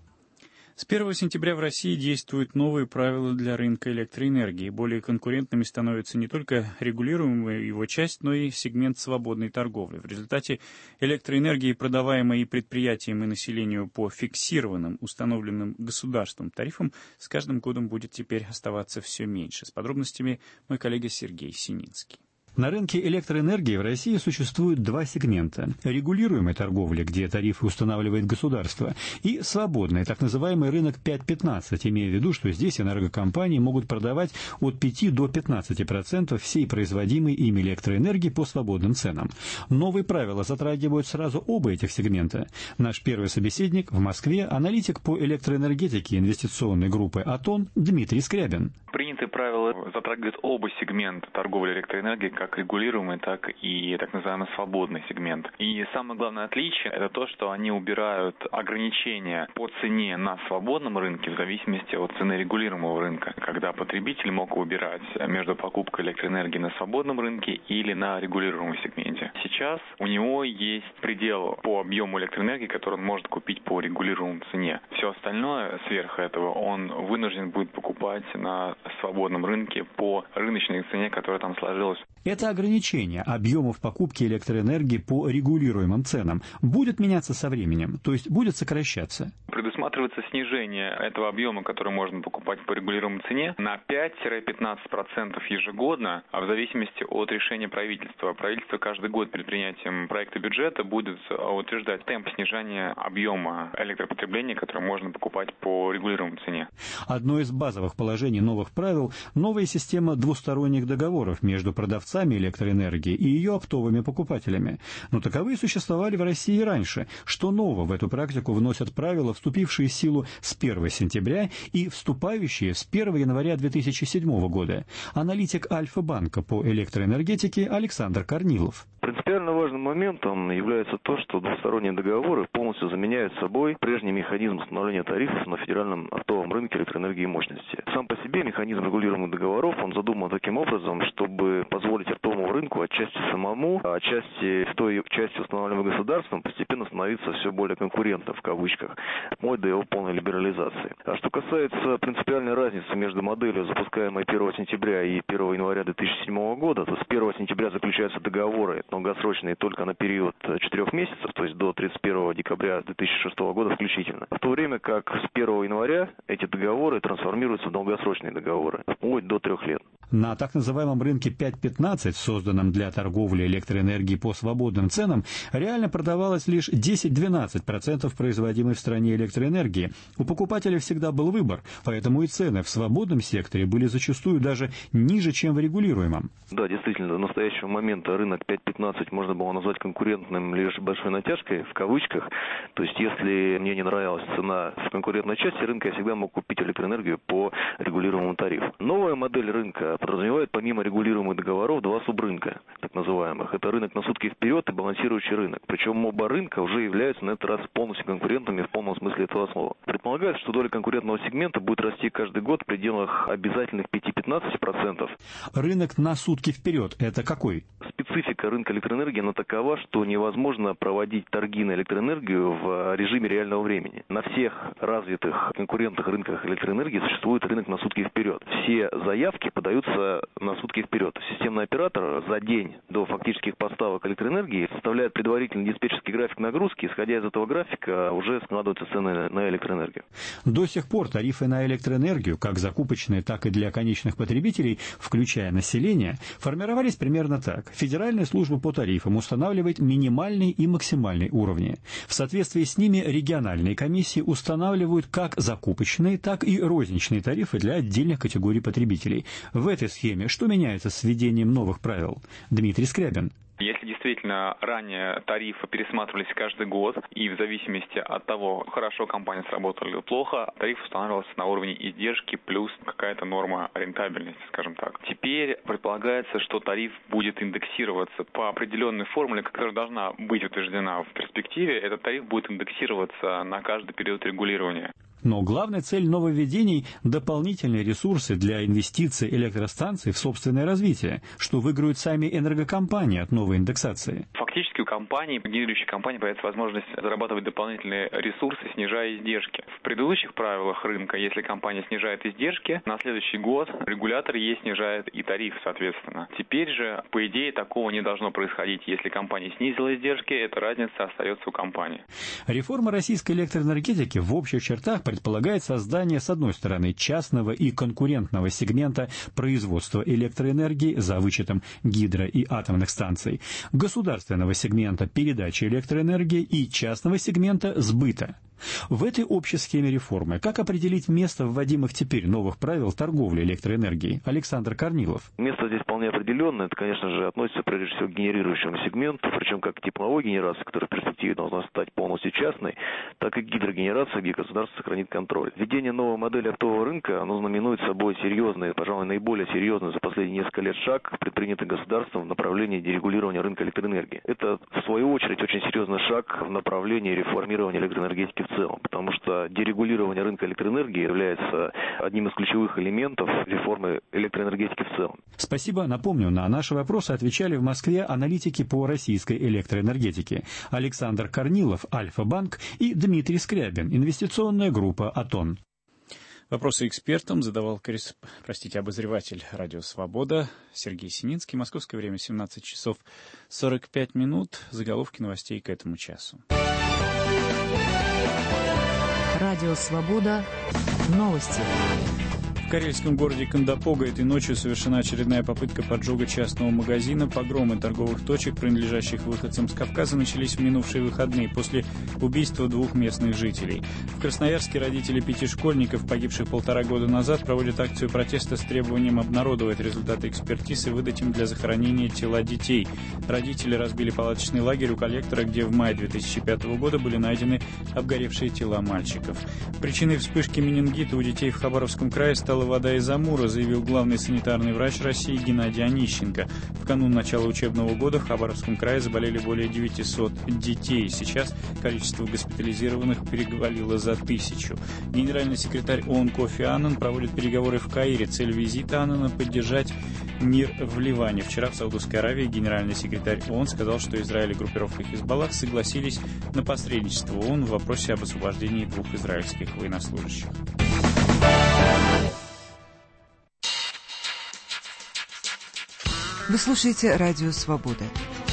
С первого сентября в России действуют новые правила для рынка электроэнергии. Более конкурентными становится не только регулируемая его часть, но и сегмент свободной торговли. В результате электроэнергии, продаваемой и предприятиям, и населению по фиксированным, установленным государством тарифам, с каждым годом будет теперь оставаться все меньше. С подробностями мой коллега Сергей Сининский. На рынке электроэнергии в России существует два сегмента. Регулируемой торговли, где тарифы устанавливает государство, и свободный, так называемый рынок пять пятнадцать, имея в виду, что здесь энергокомпании могут продавать от пяти до пятнадцати процентов всей производимой ими электроэнергии по свободным ценам. Новые правила затрагивают сразу оба этих сегмента. Наш первый собеседник в Москве — аналитик по электроэнергетике инвестиционной группы «Атон» Дмитрий Скрябин. Принятые правила затрагивают оба сегмента торговли электроэнергией, как регулируемый, так и так называемый свободный сегмент. И самое главное отличие – это то, что они убирают ограничения по цене на свободном рынке в зависимости от цены регулируемого рынка, когда потребитель мог выбирать между покупкой электроэнергии на свободном рынке или на регулируемом сегменте. Сейчас у него есть предел по объему электроэнергии, который он может купить по регулируемой цене. Все остальное сверх этого он вынужден будет покупать на свободном рынке по рыночной цене, которая там сложилась. Это ограничение объемов покупки электроэнергии по регулируемым ценам будет меняться со временем, то есть будет сокращаться. Предусматривается снижение этого объема, который можно покупать по регулируемой цене, на пять-пятнадцать процентов ежегодно, а в зависимости от решения правительства. Правительство каждый год перед принятием проекта бюджета будет утверждать темп снижения объема электропотребления, который можно покупать по регулируемой цене. Одно из базовых положений новых правил – новая система двусторонних договоров между продавцами электроэнергии и ее оптовыми покупателями. Но таковые существовали в России и раньше. Что нового в эту практику вносят правила, вступившие в силу с первого сентября и вступающие с первого января две тысячи седьмого года? Аналитик Альфа-банка по электроэнергетике Александр Корнилов. Принципиально важным моментом является то, что двусторонние договоры полностью заменяют собой прежний механизм установления тарифов на федеральном оптовом рынке электроэнергии и мощности. Сам по себе механизм регулируемых договоров, он задуман таким образом, чтобы позволить оптовому рынку отчасти самому, а отчасти с той части, устанавливаемой государством, постепенно становиться все более конкурентным, в кавычках, вплоть до его полной либерализации. А что касается принципиальной разницы между моделью, запускаемой первого сентября и первого января две тысячи седьмого года, то с первого сентября заключаются договоры долгосрочные только на период четырех месяцев, то есть до тридцать первого декабря две тысячи шестого года включительно. В то время как с первого января эти договоры трансформируются в долгосрочные договоры, вплоть до трех лет. На так называемом рынке пять пятнадцать, созданном для торговли электроэнергией по свободным ценам, реально продавалось лишь десять-двенадцать процентов производимой в стране электроэнергии. У покупателя всегда был выбор, поэтому и цены в свободном секторе были зачастую даже ниже, чем в регулируемом. Да, действительно, до настоящего момента рынок пять пятнадцать можно было назвать конкурентным лишь большой натяжкой, в кавычках. То есть, если мне не нравилась цена в конкурентной части рынка, я всегда мог купить электроэнергию по регулируемому тарифу. Новая модель рынка подразумевает помимо регулируемых договоров два субрынка, так называемых. Это рынок на сутки вперед и балансирующий рынок. Причем оба рынка уже являются на этот раз полностью конкурентными в полном смысле этого слова. Предполагается, что доля конкурентного сегмента будет расти каждый год в пределах обязательных пять-пятнадцать процентов. Рынок на сутки вперед – это какой? Специфика рынка электроэнергии она такова, что невозможно проводить торги на электроэнергию в режиме реального времени. На всех развитых конкурентных рынках электроэнергии существует рынок на сутки вперед. Все заявки подаются на сутки вперед. Системный оператор за день до фактических поставок электроэнергии составляет предварительный диспетчерский график нагрузки. Исходя из этого графика уже складываются цены на электроэнергию. До сих пор тарифы на электроэнергию, как закупочные, так и для конечных потребителей, включая население, формировались примерно так. Федеральная служба по тарифам устанавливает минимальный и максимальный уровни. В соответствии с ними региональные комиссии устанавливают как закупочные, так и розничные тарифы для отдельных категорий потребителей. В этой схеме что меняется с введением новых правил? Дмитрий Скрябин. Если действительно ранее тарифы пересматривались каждый год, и в зависимости от того, хорошо компания сработала или плохо, тариф устанавливался на уровне издержки плюс какая-то норма рентабельности, скажем так. Теперь предполагается, что тариф будет индексироваться по определенной формуле, которая должна быть утверждена в перспективе. Этот тариф будет индексироваться на каждый период регулирования. Но главная цель нововведений – дополнительные ресурсы для инвестиций электростанций в собственное развитие, что выиграют сами энергокомпании от новой индексации. Фактически у компаний, генерирующих компаний, появится возможность зарабатывать дополнительные ресурсы, снижая издержки. В предыдущих правилах рынка, если компания снижает издержки, на следующий год регулятор ей снижает и тариф, соответственно. Теперь же, по идее, такого не должно происходить. Если компания снизила издержки, эта разница остается у компании. Реформа российской электроэнергетики в общих чертах предполагает создание, с одной стороны, частного и конкурентного сегмента производства электроэнергии за вычетом гидро- и атомных станций, государственного сегмента передачи электроэнергии и частного сегмента сбыта. В этой общей схеме реформы как определить место вводимых теперь новых правил торговли электроэнергией? Александр Корнилов. Место здесь вполне определенное. Это, конечно же, относится прежде всего к генерирующему сегменту, причем как к тепловой генерации, которая в перспективе должна стать полностью частной, так и к гидрогенерации, где государство сохранит контроль. Введение новой модели оптового рынка, оно знаменует собой серьезный, пожалуй, наиболее серьезный за последние несколько лет шаг, предпринятый государством в направлении дерегулирования рынка электроэнергии. Это, в свою очередь, очень серьезный шаг в направлении реформирования электроэнергетики в целом, потому что дерегулирование рынка электроэнергии является одним из ключевых элементов реформы электроэнергетики в целом. Спасибо. Напомню, на наши вопросы отвечали в Москве аналитики по российской электроэнергетике Александр Корнилов, Альфа-банк, и Дмитрий Скрябин, инвестиционная группа «Атон». Вопросы экспертам задавал корресп... простите, обозреватель «Радио Свобода» Сергей Сининский. Московское время семнадцать часов сорок пять минут. Заголовки новостей к этому часу. Радио Свобода. Новости. В карельском городе Кандапога этой ночью совершена очередная попытка поджога частного магазина. Погромы торговых точек, принадлежащих выходцам с Кавказа, начались в минувшие выходные после убийства двух местных жителей. В Красноярске родители пяти школьников, погибших полтора года назад, проводят акцию протеста с требованием обнародовать результаты экспертиз и выдать им для захоронения тела детей. Родители разбили палаточный лагерь у коллектора, где в мае две тысячи пятого года были найдены обгоревшие тела мальчиков. Причиной вспышки менингита у детей в Хабаровском крае стало Вытекала вода из Амура, заявил главный санитарный врач России Геннадий Онищенко. В канун начала учебного года в Хабаровском крае заболели более девятисот детей. Сейчас количество госпитализированных перевалило за тысячу. Генеральный секретарь ООН Кофи Аннан проводит переговоры в Каире. Цель визита Аннана – поддержать мир в Ливане. Вчера в Саудовской Аравии генеральный секретарь ООН сказал, что Израиль и группировка Хизбаллах согласились на посредничество ООН в вопросе об освобождении двух израильских военнослужащих. Вы слушаете «Радио Свобода».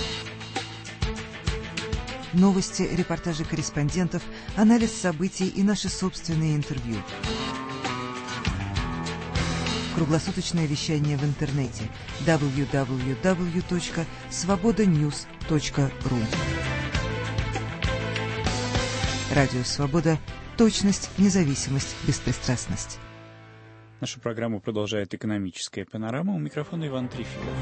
Новости, репортажи корреспондентов, анализ событий и наши собственные интервью. Круглосуточное вещание в интернете дабл ю дабл ю дабл ю точка свобода ньюс точка ру. Радио «Свобода». Точность, независимость, беспристрастность. Нашу программу продолжает экономическая панорама. У микрофона Иван Трифилов.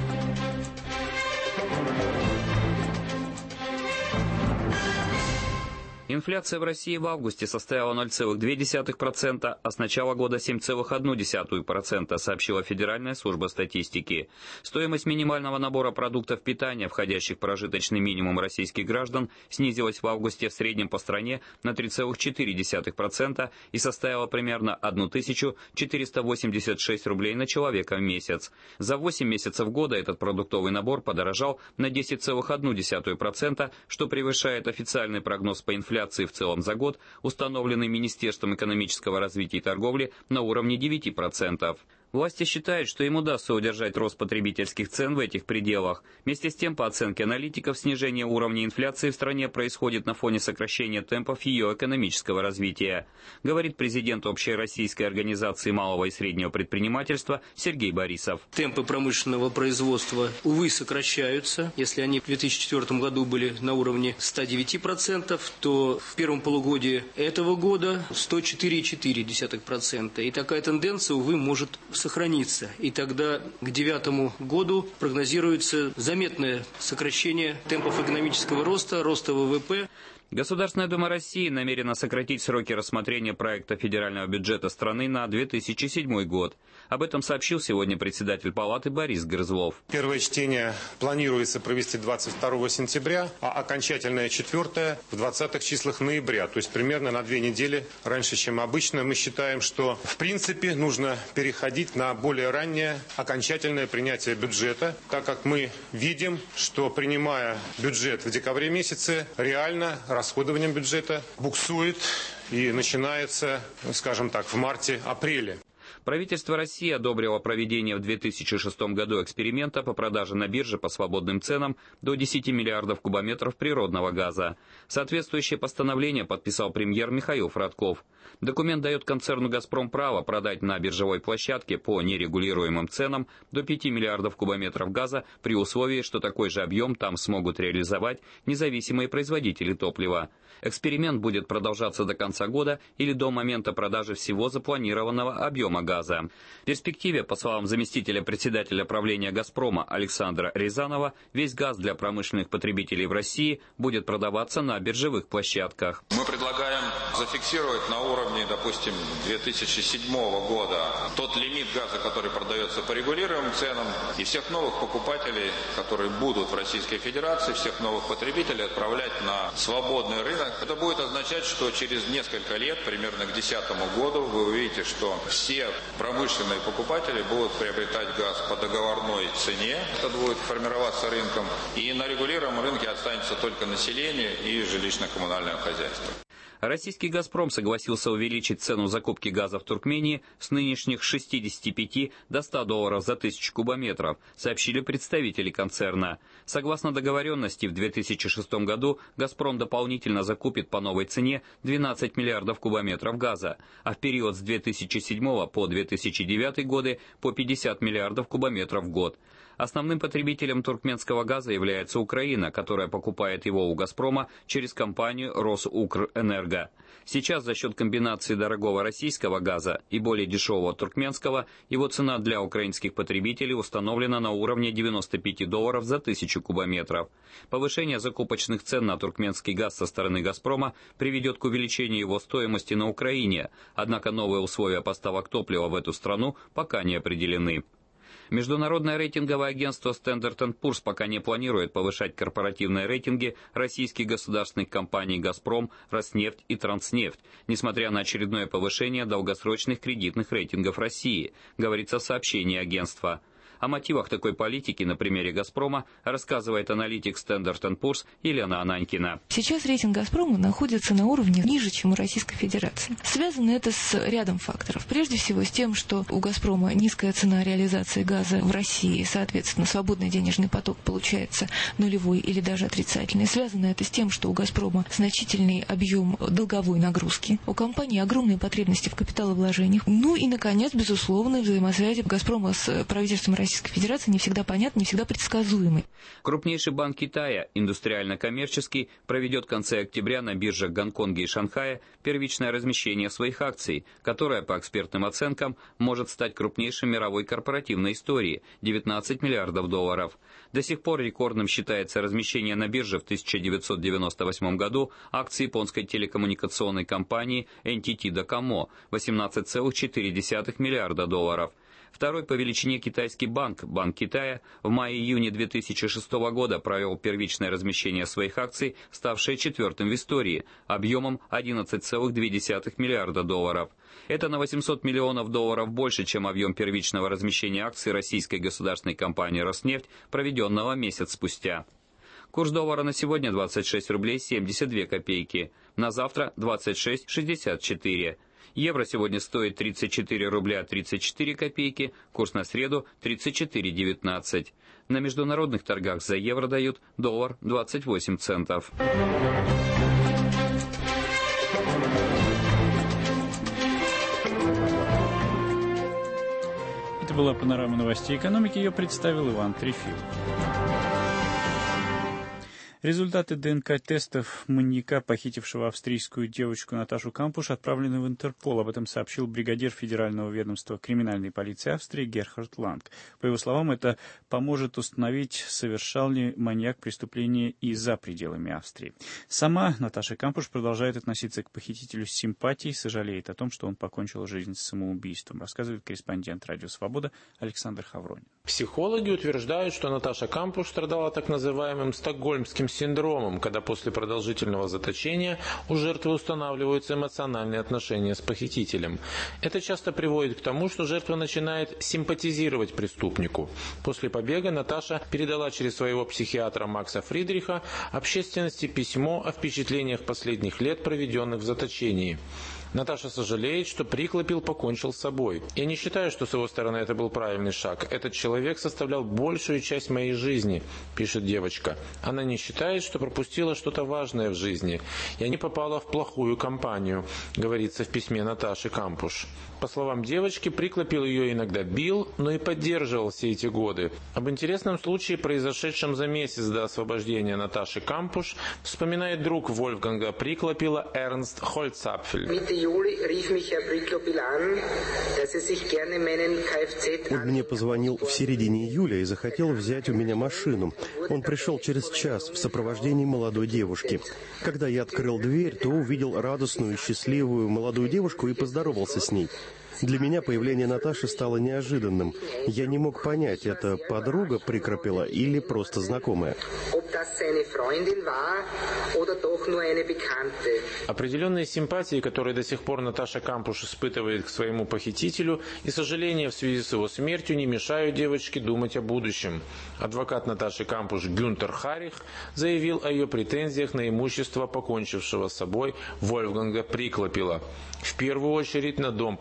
Инфляция в России в августе составила ноль целых две десятых процента, а с начала года семь целых одна десятая процента, сообщила Федеральная служба статистики. Стоимость минимального набора продуктов питания, входящих в прожиточный минимум российских граждан, снизилась в августе в среднем по стране на три целых четыре десятых процента и составила примерно тысячу четыреста восемьдесят шесть рублей на человека в месяц. За восемь месяцев года этот продуктовый набор подорожал на десять целых одна десятая процента, что превышает официальный прогноз по инфляции в целом за год, установленный Министерством экономического развития и торговли на уровне девяти процентов. Власти считают, что им удастся удержать рост потребительских цен в этих пределах. Вместе с тем, по оценке аналитиков, снижение уровня инфляции в стране происходит на фоне сокращения темпов ее экономического развития, говорит президент Общероссийской организации малого и среднего предпринимательства Сергей Борисов. Темпы промышленного производства, увы, сокращаются. Если они в две тысячи четвёртом году были на уровне ста девяти процентов, то в первом полугодии этого года сто четыре целых четыре десятых процента. И такая тенденция, увы, может сохраниться. И тогда к девятому году прогнозируется заметное сокращение темпов экономического роста, роста ВВП. Государственная Дума России намерена сократить сроки рассмотрения проекта федерального бюджета страны на две тысячи седьмой год. Об этом сообщил сегодня председатель Палаты Борис Грызлов. Первое чтение планируется провести двадцать второго сентября, а окончательное четвертое в двадцатых числах ноября. То есть примерно на две недели раньше, чем обычно. Мы считаем, что в принципе нужно переходить на более раннее окончательное принятие бюджета, так как мы видим, что принимая бюджет в декабре месяце, реально расходованием бюджета буксует и начинается, скажем так, в марте-апреле. Правительство России одобрило проведение в две тысячи шестом году эксперимента по продаже на бирже по свободным ценам до десяти миллиардов кубометров природного газа. Соответствующее постановление подписал премьер Михаил Фродков. Документ дает концерну «Газпром» право продать на биржевой площадке по нерегулируемым ценам до пяти миллиардов кубометров газа при условии, что такой же объем там смогут реализовать независимые производители топлива. Эксперимент будет продолжаться до конца года или до момента продажи всего запланированного объема газа. В перспективе, по словам заместителя председателя правления «Газпрома» Александра Рязанова, весь газ для промышленных потребителей в России будет продаваться на биржевых площадках. Мы предлагаем зафиксировать на уровне, допустим, две тысячи седьмого года тот лимит газа, который продается по регулируемым ценам, и всех новых покупателей, которые будут в Российской Федерации, всех новых потребителей отправлять на свободный рынок. Это будет означать, что через несколько лет, примерно к две тысячи десятому году, вы увидите, что все промышленные покупатели будут приобретать газ по договорной цене. Это будет формироваться рынком. И на регулируемом рынке останется только население и жилищно-коммунальное хозяйство. Российский «Газпром» согласился увеличить цену закупки газа в Туркмении с нынешних шестидесяти пяти до ста долларов за тысячу кубометров, сообщили представители концерна. Согласно договоренности, в две тысячи шестом году «Газпром» дополнительно закупит по новой цене двенадцать миллиардов кубометров газа, а в период с две тысячи седьмого по две тысячи девятый годы по пятьдесят миллиардов кубометров в год. Основным потребителем туркменского газа является Украина, которая покупает его у «Газпрома» через компанию «Росукрэнерго». Сейчас за счет комбинации дорогого российского газа и более дешевого туркменского его цена для украинских потребителей установлена на уровне девяноста пяти долларов за тысячу кубометров. Повышение закупочных цен на туркменский газ со стороны «Газпрома» приведет к увеличению его стоимости на Украине, однако новые условия поставок топлива в эту страну пока не определены. Международное рейтинговое агентство Standard энд Poor's пока не планирует повышать корпоративные рейтинги российских государственных компаний «Газпром», «Роснефть» и «Транснефть», несмотря на очередное повышение долгосрочных кредитных рейтингов России, говорится в сообщении агентства. О мотивах такой политики на примере «Газпрома» рассказывает аналитик Standard энд Poor's Елена Ананькина. Сейчас рейтинг «Газпрома» находится на уровне ниже, чем у Российской Федерации. Связано это с рядом факторов. Прежде всего с тем, что у «Газпрома» низкая цена реализации газа в России, соответственно, свободный денежный поток получается нулевой или даже отрицательный. Связано это с тем, что у «Газпрома» значительный объем долговой нагрузки, у компании огромные потребности в капиталовложениях. Ну и, наконец, безусловно, взаимосвязи «Газпрома» с правительством России Российской Федерации не всегда понятны, не всегда предсказуемы. Крупнейший банк Китая, индустриально-коммерческий, проведет в конце октября на биржах Гонконга и Шанхая первичное размещение своих акций, которое, по экспертным оценкам, может стать крупнейшим мировой корпоративной истории – девятнадцать миллиардов долларов. До сих пор рекордным считается размещение на бирже в тысяча девятьсот девяносто восьмом году акций японской телекоммуникационной компании эн ти ти Docomo – восемнадцать целых четыре десятых миллиарда долларов. Второй по величине китайский банк, Банк Китая, в мае-июне две тысячи шестого года провел первичное размещение своих акций, ставшее четвертым в истории, объемом одиннадцать целых две десятых миллиарда долларов. Это на восемьсот миллионов долларов больше, чем объем первичного размещения акций российской государственной компании «Роснефть», проведенного месяц спустя. Курс доллара на сегодня двадцать шесть рублей семьдесят две копейки, на завтра двадцать шесть шестьдесят четыре. Евро сегодня стоит тридцать четыре рубля тридцать четыре копейки, курс на среду тридцать четыре девятнадцать. На международных торгах за евро дают доллар двадцать восемь центов. Это была панорама новостей экономики, ее представил Иван Трефилов. Результаты ДНК-тестов маньяка, похитившего австрийскую девочку Наташу Кампуш, отправлены в Интерпол. Об этом сообщил бригадир Федерального ведомства криминальной полиции Австрии Герхард Ланг. По его словам, это поможет установить, совершал ли маньяк преступление и за пределами Австрии. Сама Наташа Кампуш продолжает относиться к похитителю с симпатией, сожалеет о том, что он покончил жизнь самоубийством, рассказывает корреспондент «Радио Свобода» Александр Хавронин. Психологи утверждают, что Наташа Кампуш страдала так называемым стокгольмским синдромом, когда после продолжительного заточения у жертвы устанавливаются эмоциональные отношения с похитителем. Это часто приводит к тому, что жертва начинает симпатизировать преступнику. После побега Наташа передала через своего психиатра Макса Фридриха общественности письмо о впечатлениях последних лет, проведенных в заточении. Наташа сожалеет, что Приклопил покончил с собой. «Я не считаю, что с его стороны это был правильный шаг. Этот человек составлял большую часть моей жизни», – пишет девочка. Она не считает, что пропустила что-то важное в жизни. «Я не попала в плохую компанию», – говорится в письме Наташи Кампуш. По словам девочки, Приклопил ее иногда бил, но и поддерживал все эти годы. Об интересном случае, произошедшем за месяц до освобождения Наташи Кампуш, вспоминает друг Вольфганга Приклопила Эрнст Хольцапфель. Он мне позвонил в середине июля и захотел взять у меня машину. Он пришел через час в сопровождении молодой девушки. Когда я открыл дверь, то увидел радостную и счастливую молодую девушку и поздоровался с ней. Для меня появление Наташи стало неожиданным. Я не мог понять, это подруга Приклопила или просто знакомая. Определенные симпатии, которые до сих пор Наташа Кампуш испытывает к своему похитителю, и сожаление в связи с его смертью не мешают девочке думать о будущем. Адвокат Наташи Кампуш Гюнтер Харих заявил о ее претензиях на имущество покончившего с собой Вольфганга Приклопила. В первую очередь на дом похитителя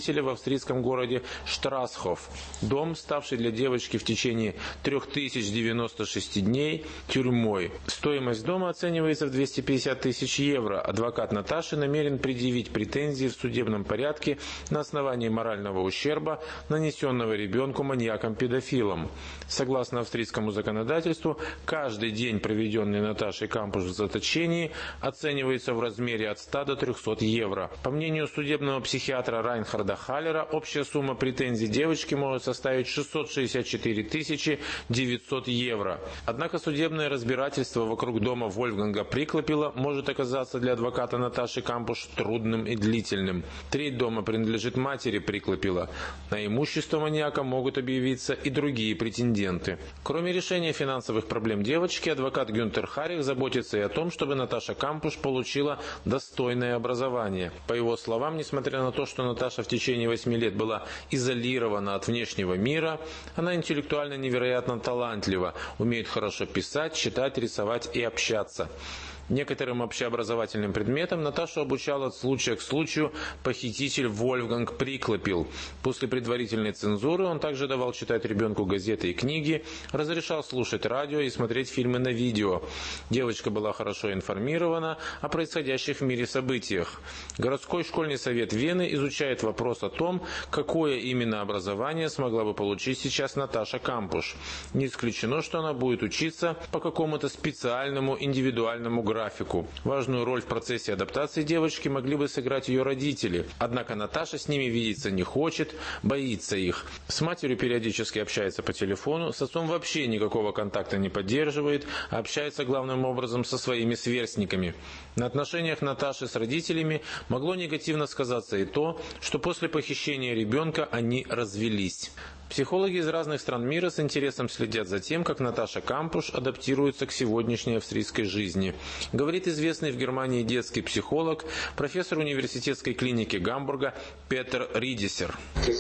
похитили в австрийском городе Штрасхоф. Дом, ставший для девочки в течение три тысячи девяносто шесть дней тюрьмой. Стоимость дома оценивается в двести пятьдесят тысяч евро. Адвокат Наташи намерен предъявить претензии в судебном порядке на основании морального ущерба, нанесенного ребенку маньяком-педофилом. Согласно австрийскому законодательству, каждый день, проведенный Наташей Кампуш в заточении, оценивается в размере от ста до трехсот евро. По мнению судебного психиатра Райнхарда Халлера, общая сумма претензий девочки может составить шестьсот шестьдесят четыре тысячи девятьсот евро. Однако судебное разбирательство вокруг дома Вольфганга Приклопила может оказаться для адвоката Наташи Кампуш трудным и длительным. Треть дома принадлежит матери Приклопила. На имущество маньяка могут объявиться и другие претенденты. Кроме решения финансовых проблем девочки, адвокат Гюнтер Харих заботится и о том, чтобы Наташа Кампуш получила достойное образование. По его словам, несмотря на то, что Наташа в течение восьми лет была изолирована от внешнего мира, она интеллектуально невероятно талантлива, умеет хорошо писать, читать, рисовать и общаться. Некоторым общеобразовательным предметам Наташу обучал от случая к случаю похититель Вольфганг Приклопил. После предварительной цензуры он также давал читать ребенку газеты и книги, разрешал слушать радио и смотреть фильмы на видео. Девочка была хорошо информирована о происходящих в мире событиях. Городской школьный совет Вены изучает вопрос о том, какое именно образование смогла бы получить сейчас Наташа Кампуш. Не исключено, что она будет учиться по какому-то специальному индивидуальному графику. графику. Важную роль в процессе адаптации девочки могли бы сыграть ее родители. Однако Наташа с ними видеться не хочет, боится их. С матерью периодически общается по телефону, с отцом вообще никакого контакта не поддерживает, а общается главным образом со своими сверстниками. На отношениях Наташи с родителями могло негативно сказаться и то, что после похищения ребенка они развелись. Психологи из разных стран мира с интересом следят за тем, как Наташа Кампуш адаптируется к сегодняшней австрийской жизни. Говорит известный в Германии детский психолог, профессор университетской клиники Гамбурга Петер Ридисер.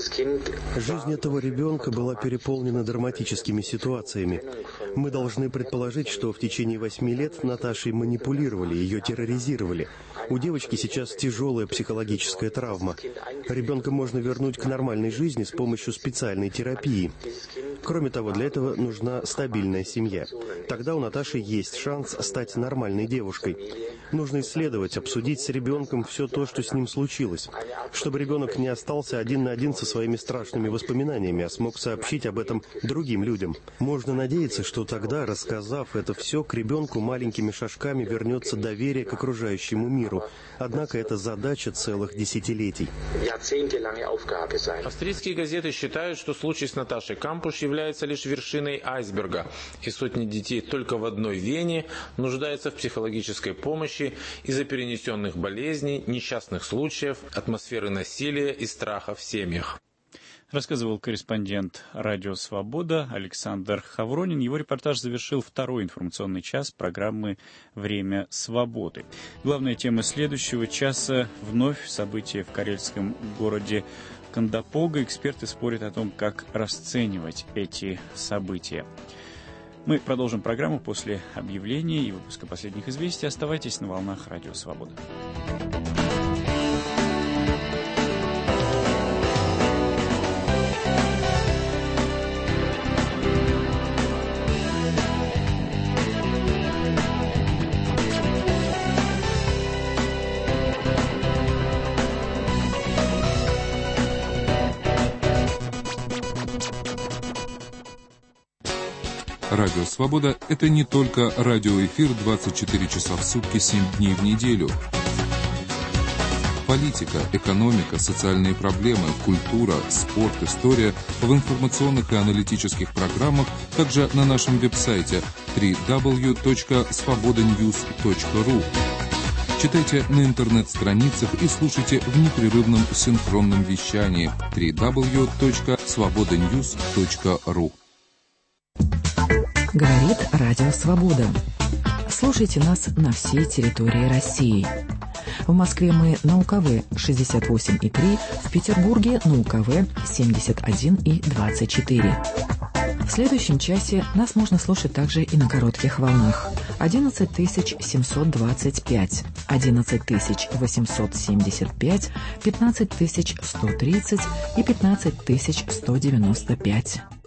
Жизнь этого ребенка была переполнена драматическими ситуациями. Мы должны предположить, что в течение восьми лет Наташей манипулировали, ее терроризировали. У девочки сейчас тяжелая психологическая травма. Ребенка можно вернуть к нормальной жизни с помощью специальной терапии. Кроме того, для этого нужна стабильная семья. Тогда у Наташи есть шанс стать нормальной девушкой. Нужно исследовать, обсудить с ребенком все то, что с ним случилось, чтобы ребенок не остался один на один со своими страшными воспоминаниями, а смог сообщить об этом другим людям. Можно надеяться, что тогда, рассказав это все, к ребенку маленькими шажками вернется доверие к окружающему миру. Однако это задача целых десятилетий. Австрийские газеты считают, что случай с Наташей Кампуш является лишь вершиной айсберга, и сотни детей только в одной Вене нуждаются в психологической помощи из-за перенесенных болезней, несчастных случаев, атмосферы насилия и страха в семьях. Рассказывал корреспондент «Радио Свобода» Александр Хавронин. Его репортаж завершил второй информационный час программы «Время свободы». Главная тема следующего часа — вновь события в карельском городе Кандапога. Эксперты спорят о том, как расценивать эти события. Мы продолжим программу после объявления и выпуска последних известий. Оставайтесь на волнах «Радио Свобода». Радио «Свобода» — это не только радиоэфир двадцать четыре часа в сутки, семь дней в неделю. Политика, экономика, социальные проблемы, культура, спорт, история в информационных и аналитических программах, также на нашем веб-сайте дабл ю дабл ю дабл ю точка свобода ньюс точка ру. Читайте на интернет-страницах и слушайте в непрерывном синхронном вещании дабл ю дабл ю дабл ю точка свобода ньюс точка ру. Говорит Радио Свобода. Слушайте нас на всей территории России. В Москве мы на УКВ шестьдесят восемь и три, в Петербурге на УКВ семьдесят один и двадцать четыре. В следующем часе нас можно слушать также и на коротких волнах. одиннадцать тысяч семьсот двадцать пять, одиннадцать тысяч восемьсот семьдесят пять, пятнадцать тысяч сто тридцать и пятнадцать тысяч сто девяносто пять.